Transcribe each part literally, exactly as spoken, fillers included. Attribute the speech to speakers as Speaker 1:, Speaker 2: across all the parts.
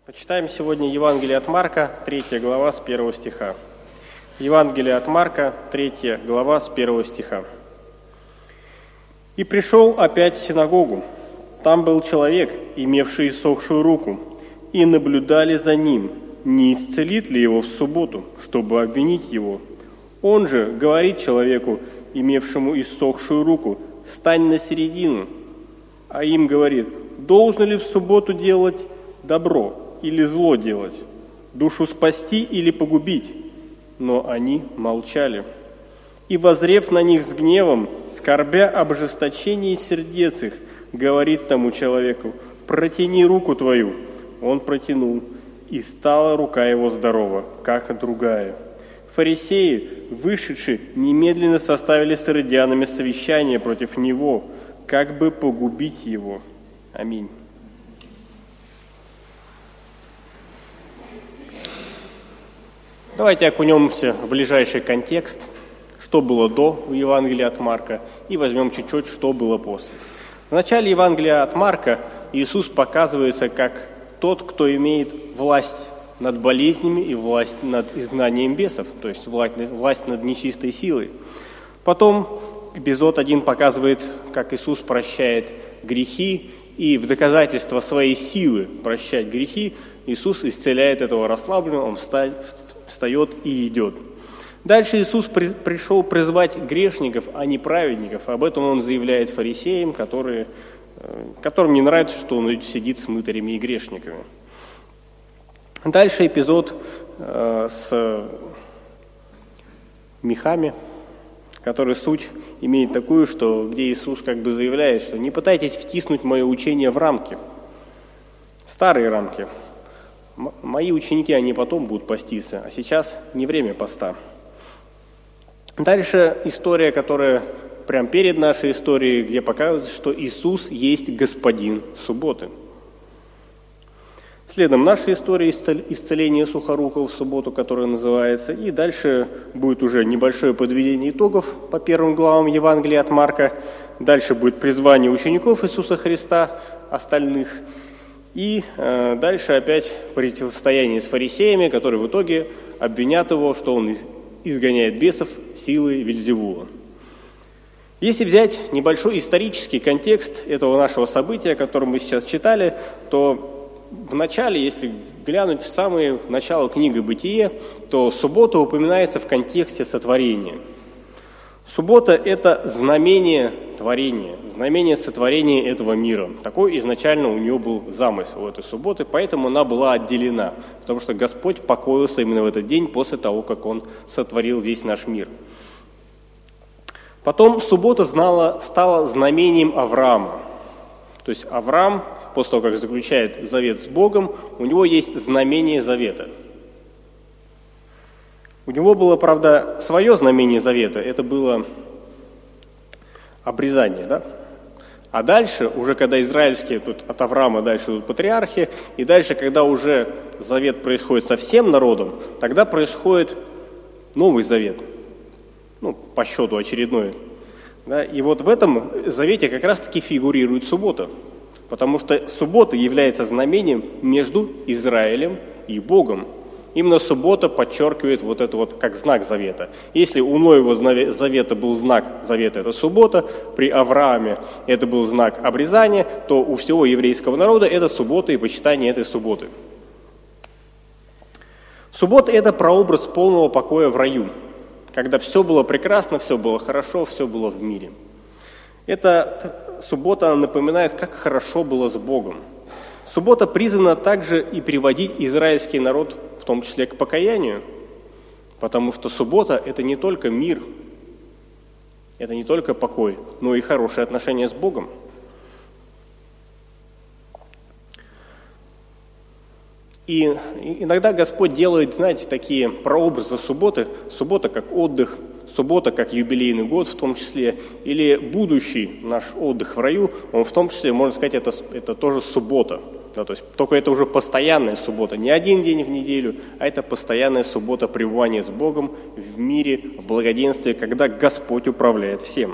Speaker 1: Почитаем сегодня Евангелие от Марка, третья глава, с первого стиха. Евангелие от Марка, третья глава, с первого стиха. «И пришел опять в синагогу. Там был человек, имевший иссохшую руку, и наблюдали за ним, не исцелит ли его в субботу, чтобы обвинить его. Он же говорит человеку, имевшему иссохшую руку: стань на середину. А им говорит: должно ли в субботу делать добро или зло делать, душу спасти или погубить? Но они молчали. И, воззрев на них с гневом, скорбя об ожесточении сердец их, говорит тому человеку: протяни руку твою. Он протянул, и стала рука его здорова, как и другая. Фарисеи, вышедшие, немедленно составили с иродианами совещание против него, как бы погубить его. Аминь». Давайте окунемся в ближайший контекст, что было до Евангелия от Марка, и возьмем чуть-чуть, что было после. В начале Евангелия от Марка Иисус показывается как тот, кто имеет власть над болезнями и власть над изгнанием бесов, то есть власть над нечистой силой. Потом эпизод один показывает, как Иисус прощает грехи, и в доказательство своей силы прощать грехи Иисус исцеляет этого расслабленного, он встает и идет. Дальше Иисус при, пришел призвать грешников, а не праведников. Об этом Он заявляет фарисеям, которые, которым не нравится, что Он сидит с мытарями и грешниками. Дальше эпизод э, с мехами, который суть имеет такую, что где Иисус как бы заявляет, что не пытайтесь втиснуть мое учение в рамки, старые рамки. Мои ученики, они потом будут поститься, а сейчас не время поста. Дальше история, которая прямо перед нашей историей, где показывается, что Иисус есть Господин субботы. Следом наша история исцеления сухорукого в субботу, которая называется, и дальше будет уже небольшое подведение итогов по первым главам Евангелия от Марка. Дальше будет призвание учеников Иисуса Христа, остальных. И э, дальше опять противостояние с фарисеями, которые в итоге обвинят его, что он изгоняет бесов силой Вельзевула. Если взять небольшой исторический контекст этого нашего события, которое мы сейчас читали, то в начале, если глянуть в самое начало книги «Бытие», то суббота упоминается в контексте сотворения. Суббота – это знамение творения, знамение сотворения этого мира. Такой изначально у нее был замысел, у этой субботы, поэтому она была отделена, потому что Господь покоился именно в этот день после того, как Он сотворил весь наш мир. Потом суббота знала, стала знамением Авраама. То есть Авраам, после того, как заключает завет с Богом, у него есть знамение завета. У него было, правда, свое знамение завета, это было обрезание, да? А дальше, уже когда израильские, тут от Авраама дальше идут патриархи, и дальше, когда уже завет происходит со всем народом, тогда происходит Новый Завет, ну, по счету очередной. Да? И вот в этом завете как раз-таки фигурирует суббота, потому что суббота является знамением между Израилем и Богом. Именно суббота подчеркивает вот это вот как знак завета. Если у Ноева завета был знак завета, это суббота, при Аврааме это был знак обрезания, то у всего еврейского народа это суббота и почитание этой субботы. Суббота – это прообраз полного покоя в раю, когда все было прекрасно, все было хорошо, все было в мире. Эта суббота напоминает, как хорошо было с Богом. Суббота призвана также и приводить израильский народ, в том числе к покаянию, потому что суббота – это не только мир, это не только покой, но и хорошие отношения с Богом. И иногда Господь делает, знаете, такие прообразы субботы, суббота как отдых, суббота как юбилейный год в том числе, или будущий наш отдых в раю, он в том числе, можно сказать, это, это тоже суббота. Да, то есть только это уже постоянная суббота, не один день в неделю, а это постоянная суббота пребывания с Богом в мире, в благоденствии, когда Господь управляет всем.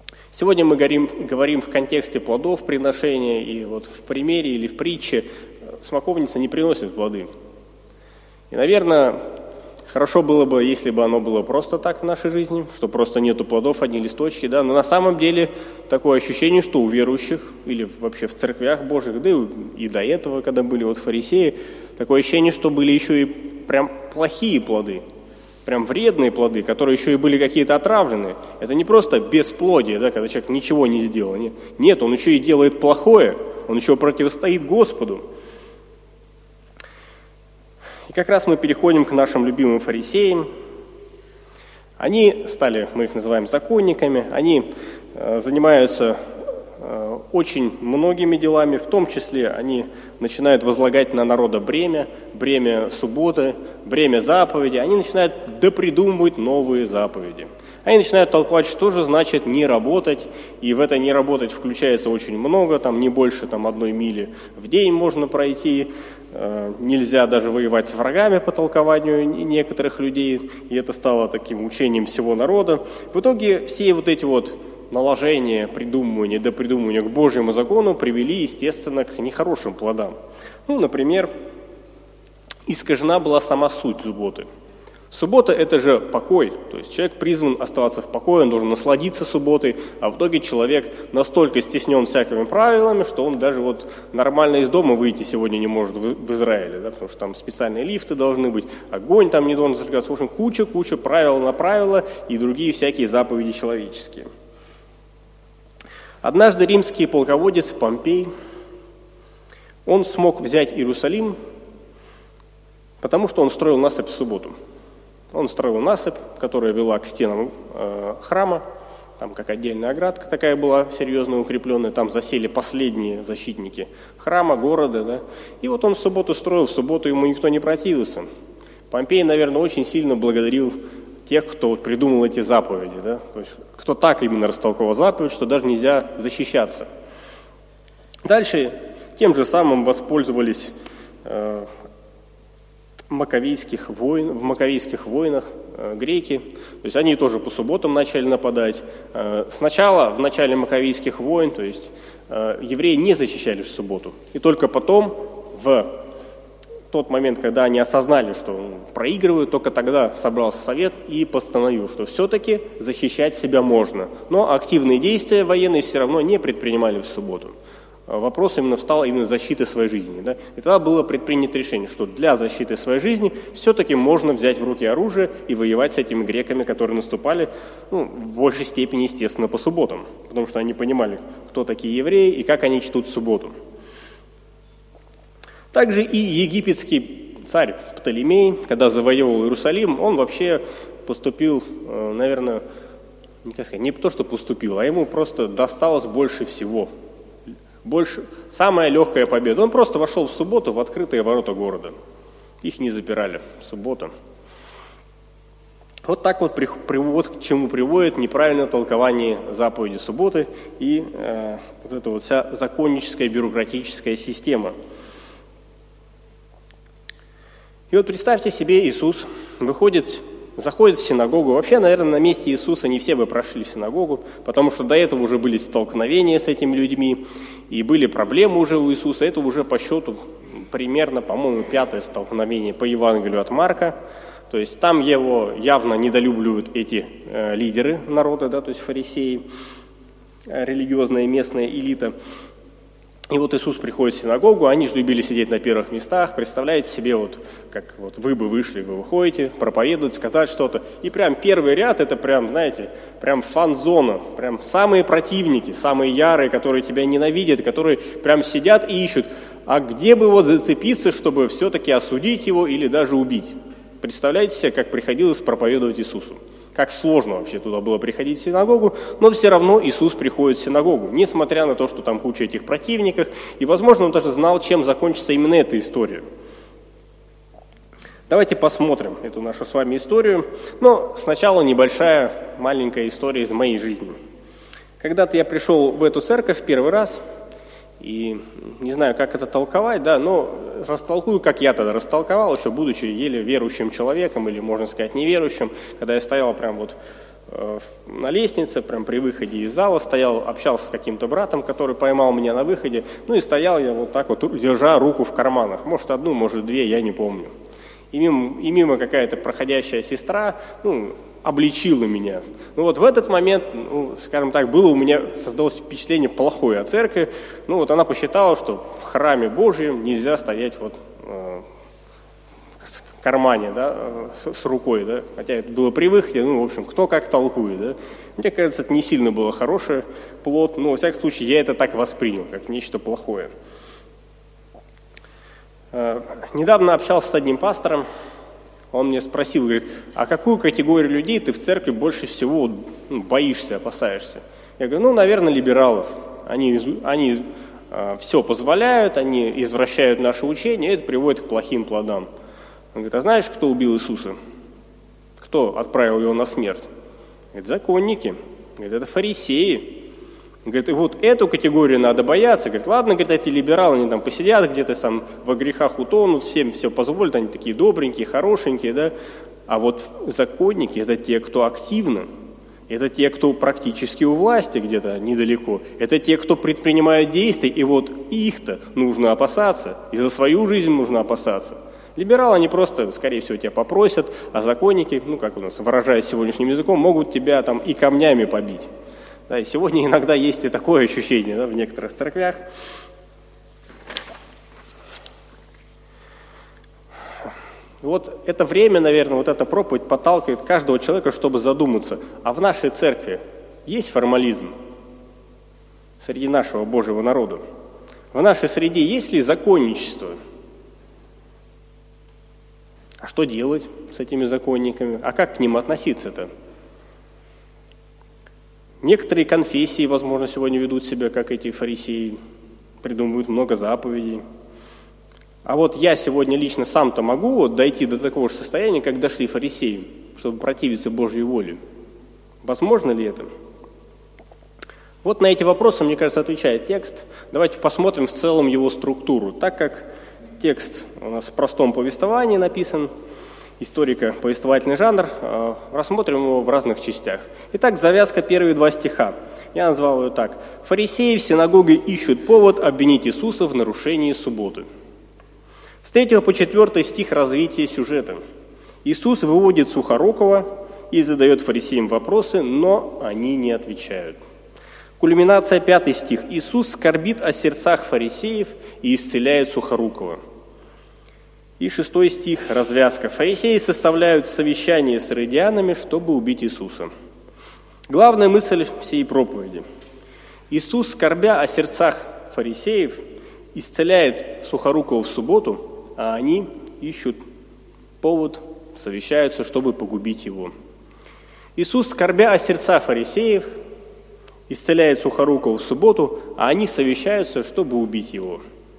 Speaker 1: Сегодня мы говорим, говорим в контексте плодов приношения, и вот в примере или в притче смоковница не приносит плоды. И, наверное, хорошо было бы, если бы оно было просто так в нашей жизни, что просто нету плодов, одни листочки, да, но на самом деле такое ощущение, что у верующих или вообще в церквях Божьих, да и до этого, когда были вот фарисеи, такое ощущение, что были еще и прям плохие плоды, прям вредные плоды, которые еще и были какие-то отравленные. Это не просто бесплодие, да, когда человек ничего не сделал. Нет, нет, он еще и делает плохое, он еще противостоит Господу. И как раз мы переходим к нашим любимым фарисеям. Они стали, мы их называем законниками, они э, занимаются э, очень многими делами, в том числе они начинают возлагать на народа бремя, бремя субботы, бремя заповеди, они начинают допридумывать новые заповеди. Они начинают толковать, что же значит не работать, и в это не работать включается очень много, там не больше там, одной мили в день можно пройти, э, нельзя даже воевать с врагами по толкованию некоторых людей, и это стало таким учением всего народа. В итоге все вот эти вот наложения, придумывания, допридумывания к Божьему закону привели, естественно, к нехорошим плодам. Ну, например, искажена была сама суть субботы. Суббота – это же покой, то есть человек призван оставаться в покое, он должен насладиться субботой, а в итоге человек настолько стеснен всякими правилами, что он даже вот нормально из дома выйти сегодня не может в Израиле, да, потому что там специальные лифты должны быть, огонь там не должен зажигаться, в общем, куча-куча правил на правила и другие всякие заповеди человеческие. Однажды римский полководец Помпей, он смог взять Иерусалим, потому что он строил насыпь в субботу. Он строил насыпь, которая вела к стенам э, храма, там как отдельная оградка такая была серьезно укрепленная, там засели последние защитники храма, города, да. И вот он в субботу строил, в субботу ему никто не противился. Помпей, наверное, очень сильно благодарил тех, кто вот придумал эти заповеди, да, то есть кто так именно растолковал заповедь, что даже нельзя защищаться. Дальше тем же самым воспользовались э, Маковейских войн, в Маковейских войнах э, греки, то есть они тоже по субботам начали нападать. Э, сначала, в начале Маковейских войн, то есть э, евреи не защищались в субботу. И только потом, в тот момент, когда они осознали, что проигрывают, только тогда собрался совет и постановил, что все-таки защищать себя можно. Но активные действия военные все равно не предпринимали в субботу. Вопрос именно встал именно защиты своей жизни. Да? И тогда было предпринято решение, что для защиты своей жизни все-таки можно взять в руки оружие и воевать с этими греками, которые наступали, ну, в большей степени, естественно, по субботам, потому что они понимали, кто такие евреи и как они чтут субботу. Также и египетский царь Птолемей, когда завоевывал Иерусалим, он вообще поступил, наверное, не, как сказать, не то, что поступил, а ему просто досталось больше всего. Больше, самая легкая победа. Он просто вошел в субботу в открытые ворота города. Их не запирали в субботу. Вот так вот привод, к чему приводит неправильное толкование заповеди субботы и э, вот эта вот вся законническая бюрократическая система. И вот представьте себе, Иисус выходит, заходит в синагогу. Вообще, наверное, на месте Иисуса не все бы прошли в синагогу, потому что до этого уже были столкновения с этими людьми, и были проблемы уже у Иисуса. Это уже по счету примерно, по-моему, пятое столкновение по Евангелию от Марка. То есть там его явно недолюбливают эти э, лидеры народа, да, то есть фарисеи, э, религиозная местная элита. И вот Иисус приходит в синагогу, они же любили сидеть на первых местах, представляете себе, вот как вот вы бы вышли, вы выходите, проповедовать, сказать что-то, и прям первый ряд, это прям, знаете, прям фан-зона, прям самые противники, самые ярые, которые тебя ненавидят, которые прям сидят и ищут, а где бы вот зацепиться, чтобы все-таки осудить его или даже убить. Представляете себе, как приходилось проповедовать Иисусу. Как сложно вообще туда было приходить в синагогу, но все равно Иисус приходит в синагогу, несмотря на то, что там куча этих противников, и, возможно, он даже знал, чем закончится именно эта история. Давайте посмотрим эту нашу с вами историю, но сначала небольшая, маленькая история из моей жизни. Когда-то я пришел в эту церковь первый раз, и не знаю, как это толковать, да, но растолкую, как я тогда растолковал, еще будучи еле верующим человеком, или, можно сказать, неверующим, когда я стоял прям вот на лестнице, прям при выходе из зала стоял, общался с каким-то братом, который поймал меня на выходе. Ну и стоял я вот так вот, держа руку в карманах. Может, одну, может, две, я не помню. И мимо, и мимо какая-то проходящая сестра, ну, обличила меня. Ну вот в этот момент, ну, скажем так, было у меня, создалось впечатление плохое о церкви. Ну вот она посчитала, что в храме Божьем нельзя стоять вот э, в кармане, да, с, с рукой, да, хотя это было при выходе, ну, в общем, кто как толкует, да. Мне кажется, это не сильно было хороший плод, но, во всяком случае, я это так воспринял, как нечто плохое. Э, недавно общался с одним пастором. Он мне спросил, говорит, а какую категорию людей ты в церкви больше всего, ну, боишься, опасаешься? Я говорю, ну, наверное, либералов. Они, они э, все позволяют, они извращают наше учение, и это приводит к плохим плодам. Он говорит, а знаешь, кто убил Иисуса? Кто отправил его на смерть? Говорит, законники. Говорит, это фарисеи. Говорит, и вот эту категорию надо бояться. Говорит, ладно, говорит, эти либералы, они там посидят где-то там во грехах утонут, всем все позволят, они такие добренькие, хорошенькие, да. А вот законники – это те, кто активно, это те, кто практически у власти где-то недалеко, это те, кто предпринимают действия, и вот их-то нужно опасаться, и за свою жизнь нужно опасаться. Либералы, они просто, скорее всего, тебя попросят, а законники, ну, как у нас, выражаясь сегодняшним языком, могут тебя там и камнями побить. Да, и сегодня иногда есть и такое ощущение, да, в некоторых церквях. Вот это время, наверное, вот эта проповедь подталкивает каждого человека, чтобы задуматься, а в нашей церкви есть формализм среди нашего Божьего народа? В нашей среде есть ли законничество? А что делать с этими законниками? А как к ним относиться-то? Некоторые конфессии, возможно, сегодня ведут себя, как эти фарисеи, придумывают много заповедей. А вот я сегодня лично сам-то могу вот дойти до такого же состояния, как дошли фарисеи, чтобы противиться Божьей воле. Возможно ли это? Вот на эти вопросы, мне кажется, отвечает текст. Давайте посмотрим в целом его структуру. Так как текст у нас в простом повествовании написан, историко-повествовательный жанр, рассмотрим его в разных частях. Итак, завязка, первые два стиха. Я назвал ее так. «Фарисеи в синагоге ищут повод обвинить Иисуса в нарушении субботы». С третьего по четвертый стих развития сюжета. Иисус выводит Сухорукова и задает фарисеям вопросы, но они не отвечают. Кульминация, пятый стих. Иисус скорбит о сердцах фарисеев и исцеляет Сухорукова. И шестой стих, развязка. Фарисеи составляют совещание с иродианами, чтобы убить Иисуса. Главная мысль всей проповеди. Иисус, скорбя о сердцах фарисеев, исцеляет Сухорукова в субботу, а они ищут повод, совещаются, чтобы погубить его. Иисус, скорбя о сердцах фарисеев, исцеляет Сухорукова в субботу, а они совещаются, чтобы убить его.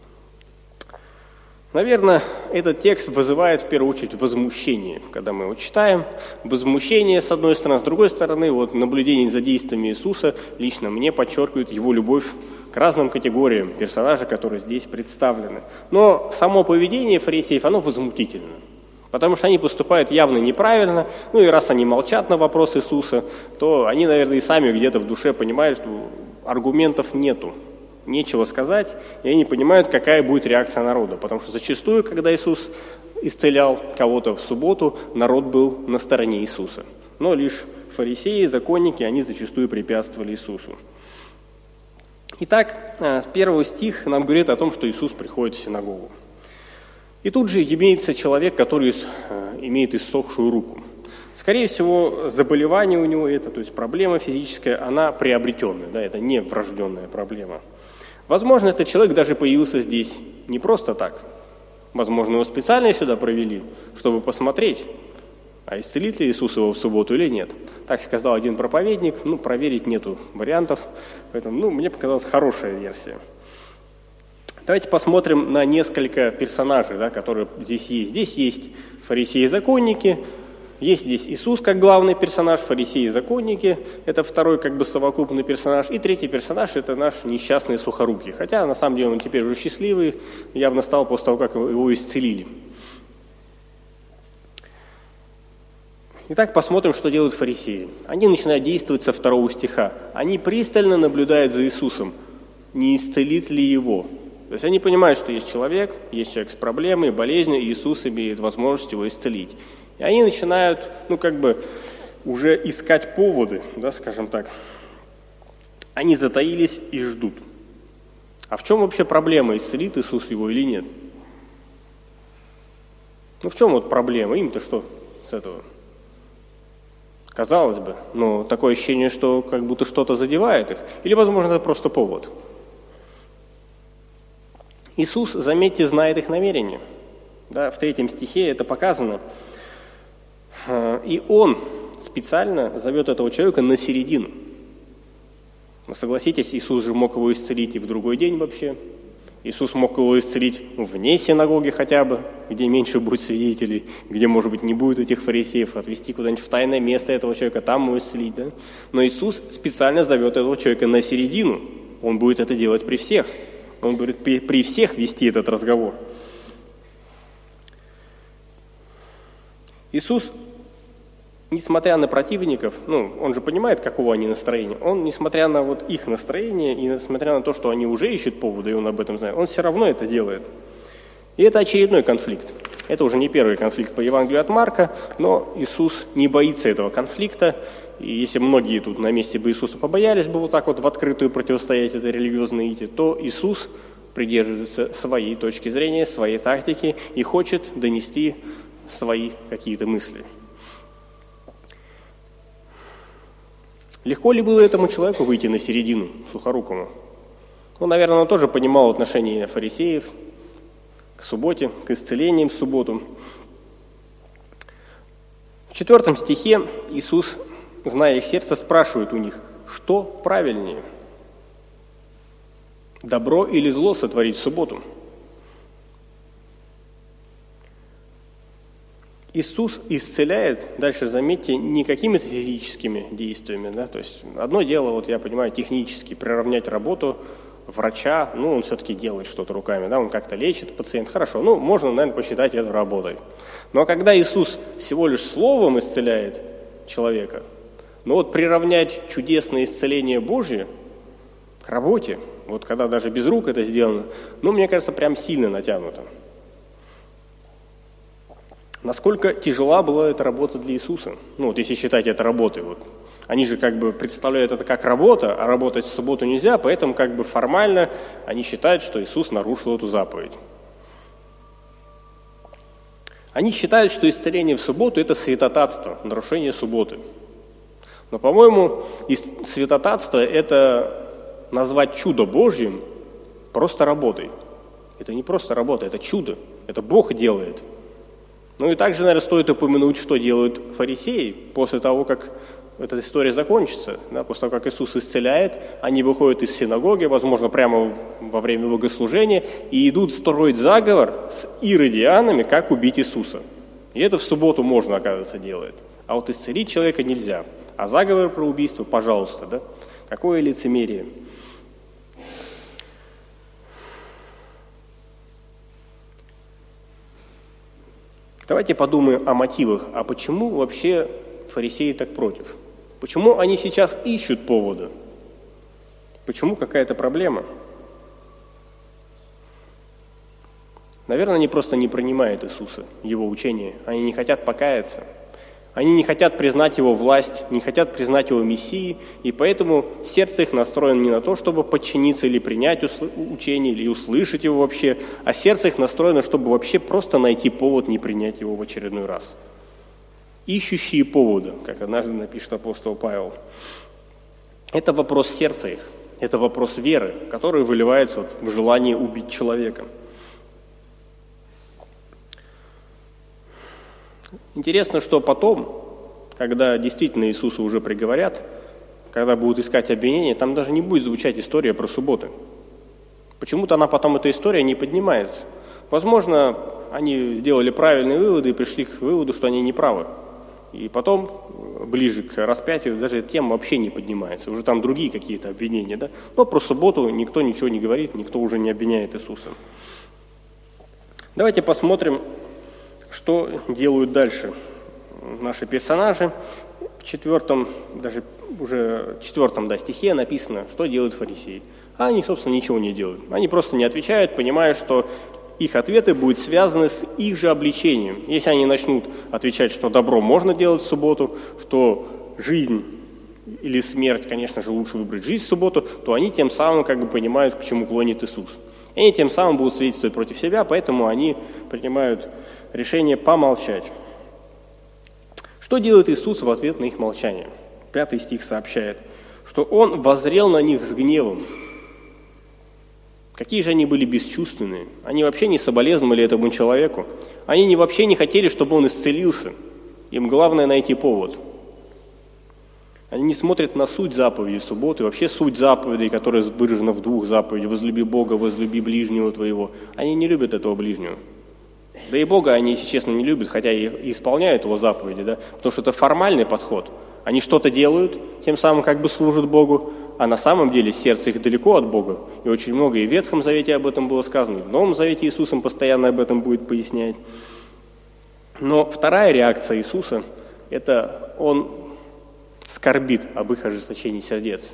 Speaker 1: Наверное, этот текст вызывает в первую очередь возмущение, когда мы его читаем. Возмущение, с одной стороны, с другой стороны, вот наблюдение за действиями Иисуса лично мне подчеркивает его любовь к разным категориям персонажей, которые здесь представлены. Но само поведение фарисеев, оно возмутительно, потому что они поступают явно неправильно, ну и раз они молчат на вопрос Иисуса, то они, наверное, и сами где-то в душе понимают, что аргументов нету. Нечего сказать, и они понимают, какая будет реакция народа. Потому что зачастую, когда Иисус исцелял кого-то в субботу, народ был на стороне Иисуса. Но лишь фарисеи, законники, они зачастую препятствовали Иисусу. Итак, первый стих нам говорит о том, что Иисус приходит в синагогу. И тут же имеется человек, который имеет иссохшую руку. Скорее всего, заболевание у него это, то есть проблема физическая, она приобретенная, да, это не врожденная проблема. Возможно, этот человек даже появился здесь не просто так. Возможно, его специально сюда провели, чтобы посмотреть, а исцелит ли Иисус его в субботу или нет. Так сказал один проповедник, ну, проверить нету вариантов, поэтому, ну, мне показалась хорошая версия. Давайте посмотрим на несколько персонажей, да, которые здесь есть. Здесь есть фарисеи-законники, есть здесь Иисус как главный персонаж, фарисеи и законники, это второй как бы совокупный персонаж, и третий персонаж – это наш несчастный Сухорукий. Хотя на самом деле он теперь уже счастливый, явно стал после того, как его исцелили. Итак, посмотрим, что делают фарисеи. Они начинают действовать со второго стиха. Они пристально наблюдают за Иисусом, не исцелит ли его. То есть они понимают, что есть человек, есть человек с проблемой, болезнью, и Иисус имеет возможность его исцелить. И они начинают, ну, как бы, уже искать поводы, да, скажем так. Они затаились и ждут. А в чем вообще проблема, исцелит Иисус его или нет? Ну, в чем вот проблема? Им-то что с этого? Казалось бы, но такое ощущение, что как будто что-то задевает их. Или, возможно, это просто повод. Иисус, заметьте, знает их намерения. Да, в третьем стихе это показано. И Он специально зовет этого человека на середину. Но согласитесь, Иисус же мог его исцелить и в другой день вообще. Иисус мог его исцелить вне синагоги хотя бы, где меньше будет свидетелей, где, может быть, не будет этих фарисеев, отвести куда-нибудь в тайное место этого человека, там его исцелить. Да? Но Иисус специально зовет этого человека на середину. Он будет это делать при всех. Он будет при, при всех вести этот разговор. Иисус, несмотря на противников, ну, он же понимает, какого они настроения, он, несмотря на вот их настроение и несмотря на то, что они уже ищут повода, и он об этом знает, он все равно это делает. И это очередной конфликт. Это уже не первый конфликт по Евангелию от Марка, но Иисус не боится этого конфликта. И если многие тут на месте бы Иисуса побоялись бы вот так вот в открытую противостоять этой религиозной идее, то Иисус придерживается своей точки зрения, своей тактики и хочет донести свои какие-то мысли. Легко ли было этому человеку выйти на середину, Сухорукому? Ну, наверное, он тоже понимал отношение фарисеев к субботе, к исцелениям в субботу. В четвертом стихе Иисус, зная их сердце, спрашивает у них, что правильнее? Добро или зло сотворить в субботу? Иисус исцеляет, дальше заметьте, не какими-то физическими действиями. Да? То есть одно дело, вот я понимаю, технически приравнять работу врача, ну, он все-таки делает что-то руками, да? Он как-то лечит пациента, хорошо, ну, можно, наверное, посчитать это работой. Но когда Иисус всего лишь словом исцеляет человека, но вот приравнять чудесное исцеление Божье к работе, вот когда даже без рук это сделано, ну, мне кажется, прям сильно натянуто. Насколько тяжела была эта работа для Иисуса? Ну, вот если считать это работой. Вот. Они же как бы представляют это как работа, а работать в субботу нельзя, поэтому как бы формально они считают, что Иисус нарушил эту заповедь. Они считают, что исцеление в субботу – это святотатство, нарушение субботы. Но, по-моему, святотатство – это назвать чудо Божьим просто работой. Это не просто работа, это чудо, это Бог делает. Ну и также, наверное, стоит упомянуть, что делают фарисеи после того, как эта история закончится. Да, после того, как Иисус исцеляет, они выходят из синагоги, возможно, прямо во время богослужения, и идут строить заговор с иродианами, как убить Иисуса. И это в субботу можно, оказывается, делать. А вот исцелить человека нельзя. А заговор про убийство, пожалуйста, да? Какое лицемерие. Давайте подумаем о мотивах. А почему вообще фарисеи так против? Почему они сейчас ищут повода? Почему какая-то проблема? Наверное, они просто не принимают Иисуса, Его учение. Они не хотят покаяться. Они не хотят признать Его власть, не хотят признать Его Мессией, и поэтому сердце их настроено не на то, чтобы подчиниться или принять учение, или услышать его вообще, а сердце их настроено, чтобы вообще просто найти повод не принять его в очередной раз. Ищущие повода, как однажды напишет апостол Павел. Это вопрос сердца их, это вопрос веры, который выливается в желание убить человека. Интересно, что потом, когда действительно Иисуса уже приговорят, когда будут искать обвинения, там даже не будет звучать история про субботы. Почему-то она потом, эта история, не поднимается. Возможно, они сделали правильные выводы и пришли к выводу, что они не правы. И потом, ближе к распятию, даже эта тема вообще не поднимается. Уже там другие какие-то обвинения. Да? Но про субботу никто ничего не говорит, никто уже не обвиняет Иисуса. Давайте посмотрим, что делают дальше наши персонажи. В четвертом, даже уже четвертом да, стихе написано, что делают фарисеи. А они, собственно, ничего не делают. Они просто не отвечают, понимая, что их ответы будут связаны с их же обличением. Если они начнут отвечать, что добро можно делать в субботу, что жизнь или смерть, конечно же, лучше выбрать жизнь в субботу, то они тем самым как бы понимают, к чему клонит Иисус. И они тем самым будут свидетельствовать против себя, поэтому они принимают решение помолчать. Что делает Иисус в ответ на их молчание? Пятый стих сообщает, что Он воззрел на них с гневом. Какие же они были бесчувственные. Они вообще не соболезновали этому человеку. Они не, вообще не хотели, чтобы он исцелился. Им главное найти повод. Они не смотрят на суть заповедей субботы, вообще суть заповедей, которая выражена в двух заповедях: возлюби Бога, возлюби ближнего твоего. Они не любят этого ближнего. Да и Бога они, если честно, не любят, хотя и исполняют его заповеди, да? Потому что это формальный подход. Они что-то делают, тем самым как бы служат Богу, а на самом деле сердце их далеко от Бога. И очень много и в Ветхом Завете об этом было сказано, и в Новом Завете Иисусом постоянно об этом будет пояснять. Но вторая реакция Иисуса – это Он скорбит об их ожесточении сердец.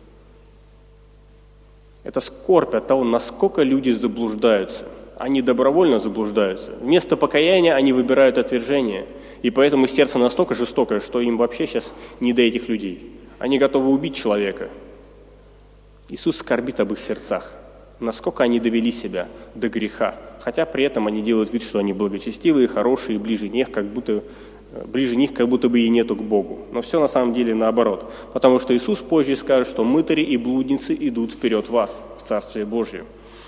Speaker 1: Это скорбь от того, насколько люди заблуждаются. Они добровольно заблуждаются. Вместо покаяния они выбирают отвержение. И поэтому сердце настолько жестокое, что им вообще сейчас не до этих людей. Они готовы убить человека. Иисус скорбит об их сердцах. Насколько они довели себя до греха. Хотя при этом они делают вид, что они благочестивые, хорошие, ближе них, как будто, ближе них как будто бы и нету к Богу. Но все на самом деле наоборот. Потому что Иисус позже скажет, что мытари и блудницы идут вперед вас в Царствие Божие.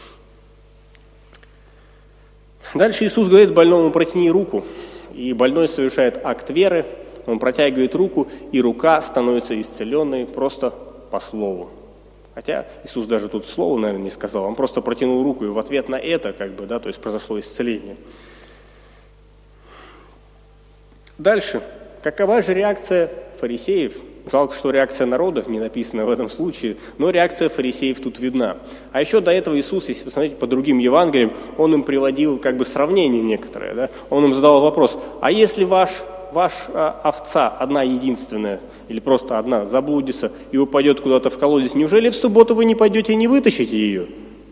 Speaker 1: Дальше Иисус говорит больному: протяни руку. И больной совершает акт веры, он протягивает руку, и рука становится исцеленной просто по слову. Хотя Иисус даже тут слова, наверное, не сказал, он просто протянул руку, и в ответ на это, как бы, да, то есть произошло исцеление. Дальше. Какова же реакция фарисеев? Жалко, что реакция народа не написана в этом случае, но реакция фарисеев тут видна. А еще до этого Иисус, если вы смотрите по другим Евангелиям, Он им приводил как бы сравнение некоторое. Да? Он им задал вопрос: а если ваш, ваш а, овца, одна единственная, или просто одна, заблудится и упадет куда-то в колодец, неужели в субботу вы не пойдете и не вытащите ее?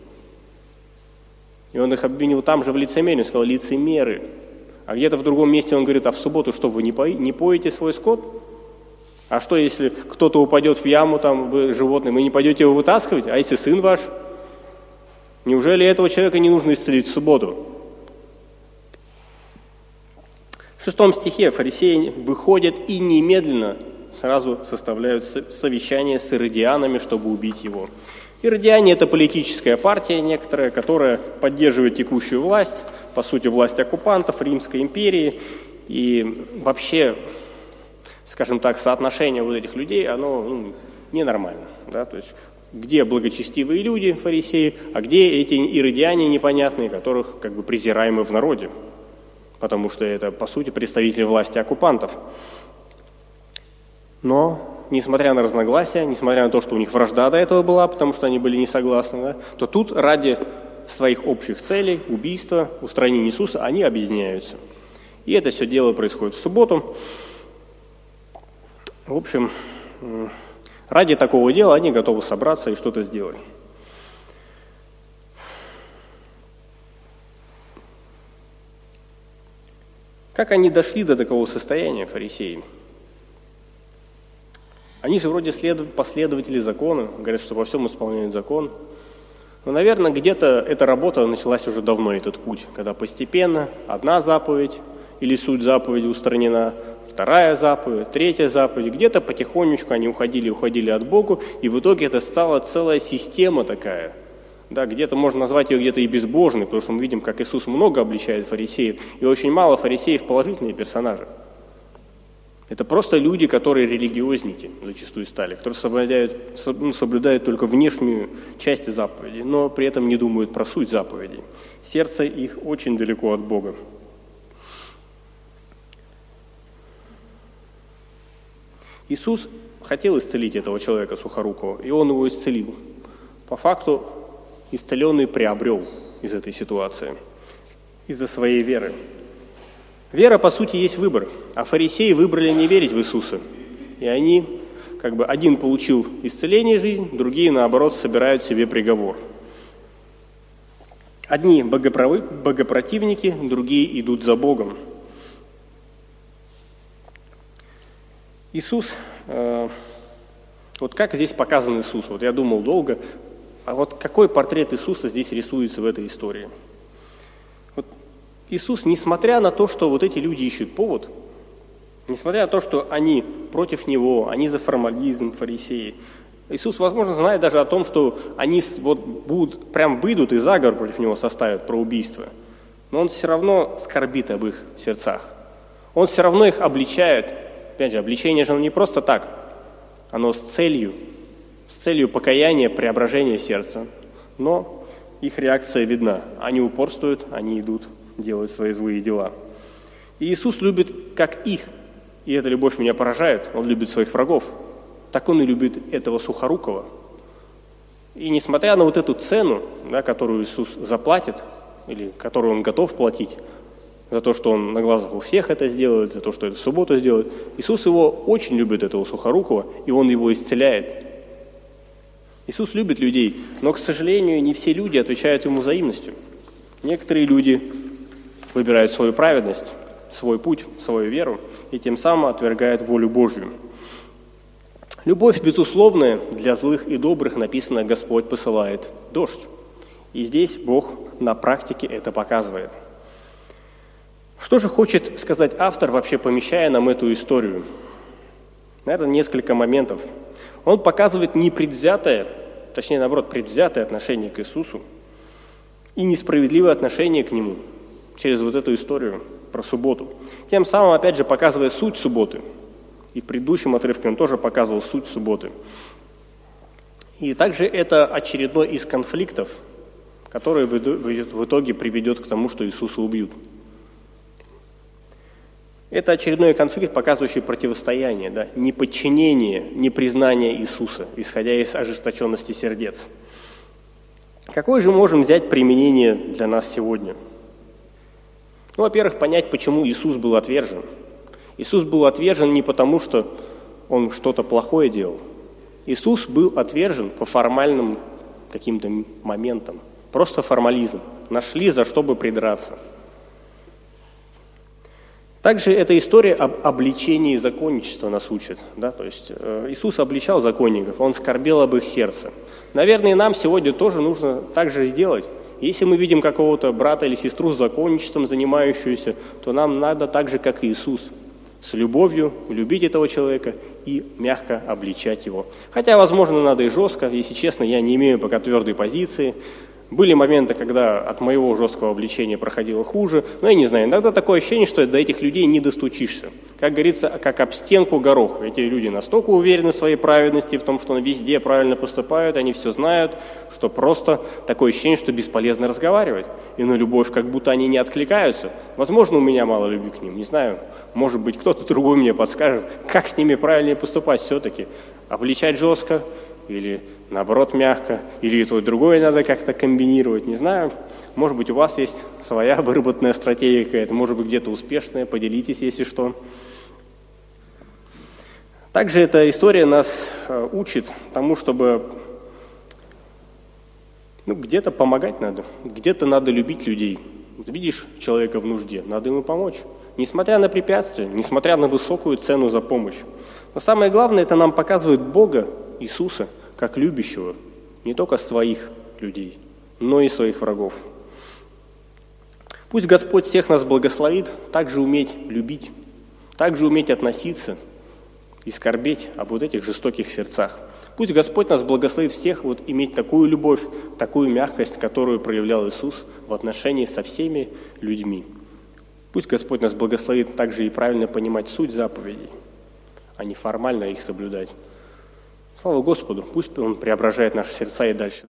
Speaker 1: И Он их обвинил там же в лицемерии, Он сказал: лицемеры. А где-то в другом месте Он говорит: а в субботу что, вы не, по, не поете свой скот? А что, если кто-то упадет в яму, там, вы животное, вы не пойдете его вытаскивать? А если сын ваш? Неужели этого человека не нужно исцелить в субботу? В шестом стихе фарисеи выходят и немедленно сразу составляют совещание с иродианами, чтобы убить его. Иродиане – это политическая партия некоторая, которая поддерживает текущую власть, по сути, власть оккупантов Римской империи. И вообще, скажем так, соотношение вот этих людей, оно ну, ненормально. Да? То есть, где благочестивые люди, фарисеи, а где эти иродиане непонятные, которых как бы презираемы в народе, потому что это, по сути, представители власти оккупантов. Но, несмотря на разногласия, несмотря на то, что у них вражда до этого была, потому что они были не согласны, да, то тут ради своих общих целей, убийства, устранения Иисуса, они объединяются. И это все дело происходит в субботу. В общем, ради такого дела они готовы собраться и что-то сделать. Как они дошли до такого состояния, фарисеи? Они же вроде след... последователи закона, говорят, что во всем исполняют закон. Но, наверное, где-то эта работа началась уже давно, этот путь, когда постепенно одна заповедь или суть заповеди устранена, вторая заповедь, третья заповедь, где-то потихонечку они уходили, уходили от Бога, и в итоге это стала целая система такая. Да, где-то можно назвать ее где-то и безбожной, потому что мы видим, как Иисус много обличает фарисеев, и очень мало фарисеев положительные персонажи. Это просто люди, которые религиозники зачастую стали, которые соблюдают, соблюдают только внешнюю часть заповедей, но при этом не думают про суть заповедей. Сердце их очень далеко от Бога. Иисус хотел исцелить этого человека сухорукого, и Он его исцелил. По факту исцеленный приобрел из этой ситуации, из-за своей веры. Вера, по сути, есть выбор, а фарисеи выбрали не верить в Иисуса. И они, как бы, один получил исцеление жизнь, другие, наоборот, собирают себе приговор. Одни богопротивники, другие идут за Богом. Иисус, э, вот как здесь показан Иисус? Вот я думал долго, а вот какой портрет Иисуса здесь рисуется в этой истории? Вот Иисус, несмотря на то, что вот эти люди ищут повод, несмотря на то, что они против Него, они за формализм, фарисеи, Иисус, возможно, знает даже о том, что они вот будут, прям выйдут и заговор против Него составят про убийство, но Он все равно скорбит об их сердцах. Он все равно их обличает. Опять же, обличение же не просто так, оно с целью, с целью покаяния, преображения сердца. Но их реакция видна. Они упорствуют, они идут делать свои злые дела. И Иисус любит как их, и эта любовь меня поражает, Он любит своих врагов. Так Он и любит этого сухорукого. И несмотря на вот эту цену, да, которую Иисус заплатит, или которую Он готов платить, за то, что Он на глазах у всех это сделает, за то, что это в субботу сделает, Иисус его очень любит, этого сухорукого, и Он его исцеляет. Иисус любит людей, но, к сожалению, не все люди отвечают Ему взаимностью. Некоторые люди выбирают свою праведность, свой путь, свою веру, и тем самым отвергают волю Божью. Любовь безусловная, для злых и добрых написано: Господь посылает дождь. И здесь Бог на практике это показывает. Что же хочет сказать автор, вообще помещая нам эту историю? Наверное, несколько моментов. Он показывает непредвзятое, точнее, наоборот, предвзятое отношение к Иисусу и несправедливое отношение к Нему через вот эту историю про субботу. Тем самым, опять же, показывая суть субботы. И в предыдущем отрывке он тоже показывал суть субботы. И также это очередной из конфликтов, который в итоге приведет к тому, что Иисуса убьют. Это очередной конфликт, показывающий противостояние, да, неподчинение, непризнание Иисуса, исходя из ожесточенности сердец. Какое же можем взять применение для нас сегодня? Ну, во-первых, понять, почему Иисус был отвержен. Иисус был отвержен не потому, что Он что-то плохое делал. Иисус был отвержен по формальным каким-то моментам. Просто формализм. Нашли, за что бы придраться. Также эта история об обличении законничества нас учит. Да? То есть э, Иисус обличал законников, Он скорбел об их сердце. Наверное, и нам сегодня тоже нужно так же сделать. Если мы видим какого-то брата или сестру с законничеством занимающуюся, то нам надо так же, как и Иисус, с любовью любить этого человека и мягко обличать его. Хотя, возможно, надо и жестко. Если честно, я не имею пока твердой позиции. Были моменты, когда от моего жесткого обличения проходило хуже. Но я не знаю, иногда такое ощущение, что до этих людей не достучишься. Как говорится, как об стенку горох. Эти люди настолько уверены в своей праведности, в том, что они везде правильно поступают, они все знают, что просто такое ощущение, что бесполезно разговаривать. И на любовь как будто они не откликаются. Возможно, у меня мало любви к ним, не знаю. Может быть, кто-то другой мне подскажет, как с ними правильнее поступать все-таки. Обличать жестко или, наоборот, мягко, или и то, и другое надо как-то комбинировать, не знаю. Может быть, у вас есть своя выработанная стратегия какая-то, может быть, где-то успешная, поделитесь, если что. Также эта история нас э, учит тому, чтобы ну, где-то помогать надо, где-то надо любить людей. Вот видишь человека в нужде, надо ему помочь. Несмотря на препятствия, несмотря на высокую цену за помощь. Но самое главное, это нам показывает Бога, Иисуса, как любящего не только своих людей, но и своих врагов. Пусть Господь всех нас благословит также уметь любить, также уметь относиться и скорбеть об вот этих жестоких сердцах. Пусть Господь нас благословит всех вот иметь такую любовь, такую мягкость, которую проявлял Иисус в отношении со всеми людьми. Пусть Господь нас благословит также и правильно понимать суть заповедей, а не формально их соблюдать. Слава Господу, пусть Он преображает наши сердца и дальше.